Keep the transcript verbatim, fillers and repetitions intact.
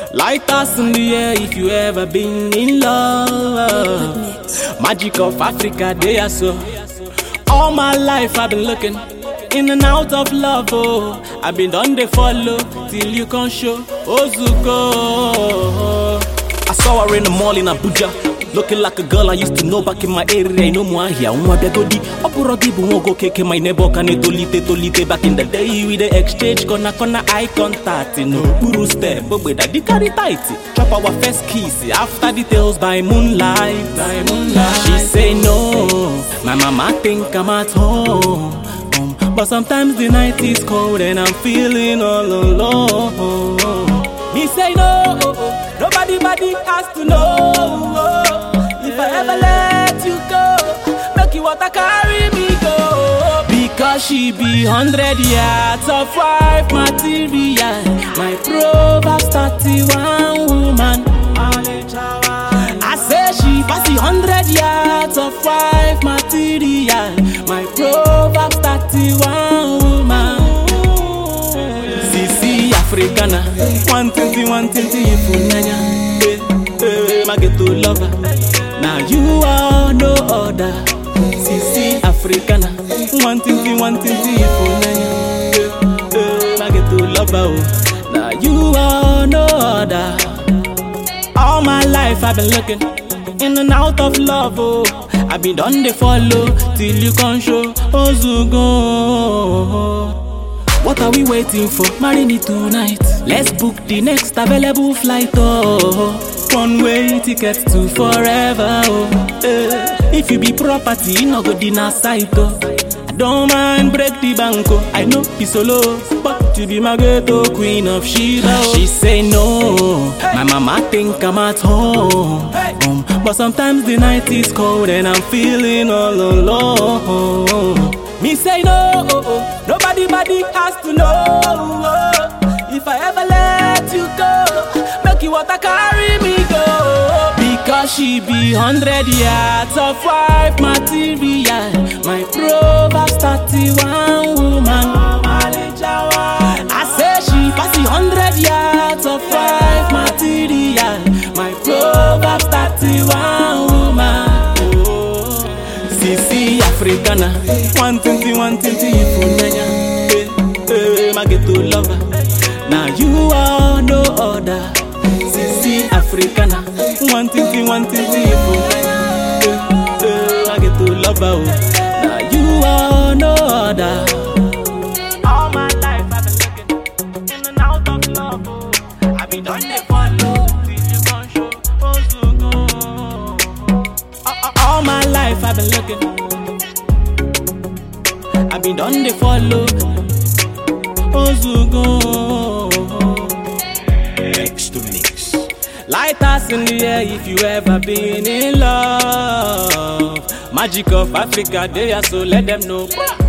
Lighters in the air if you ever been in love. Magic of Africa, they are so. All my life I've been looking in and out of love, oh. I've been done they follow till you can show Ozuko. I saw her in the mall in Abuja, looking like a girl I used to know back in my area. No more here, one begodi. Opurogi bungo keke my neighbor can tolite tolite back in the day with the exchange kona kona eye contact. No guru step, but with that carry tight. Drop our first kiss after details by moonlight. By moonlight. She say no, my mama think I'm at home. But sometimes the night is cold and I'm feeling all alone. Me say no, nobody body has to know. If I ever let you go, make you water carry me go. Because she be hundred yards of wife material. My Proverbs thirty-one woman. I say she pass the hundred yards of wife material. My Proverbs thirty-one woman. Sisi Africana, one twenty, one twenty ifunanya. Eh, eh, my ghetto lover. Now you are no other. Sisi Africana, one twenty, one twenty ifunanya. Eh, eh, my ghetto lover. Now you are no other. All my life I've been looking in and out of love, oh. I've been done they follow till you can show Ozuko. What are we waiting for? Marry me tonight. Let's book the next available flight, oh. One way tickets to forever, oh. Eh. If you be property, no go dinner site, oh. I don't mind break the banco. I know be solo, but you be my ghetto queen of Shiba, oh. She say no, my mama think I'm at home. Um, but sometimes the night is cold and I'm feeling all alone. Me say no, nobody body has to know. If I ever let you go, make you water carry me go. Because she be hundred yards of wife material. My Proverbs thirty-one woman. I say she pass the hundred yards of wife material. My Proverbs thirty-one woman. Sisi Africana, one twenty, one twenty ifunanya. Eh, eh, my ghetto lover. Now you are no other. Sisi Africana, one twenty, one twenty ifunanya. Eh, eh, my ghetto lover. Now you are no other. All my life I've been looking in and out of love, oh. I've been done they follow till you can show Ozuko. All my life I've been looking, I've been done they follow Ozuko. Mix to mix. Lighters in the air if you ever been in love. Magic of Africa, they are so let them know.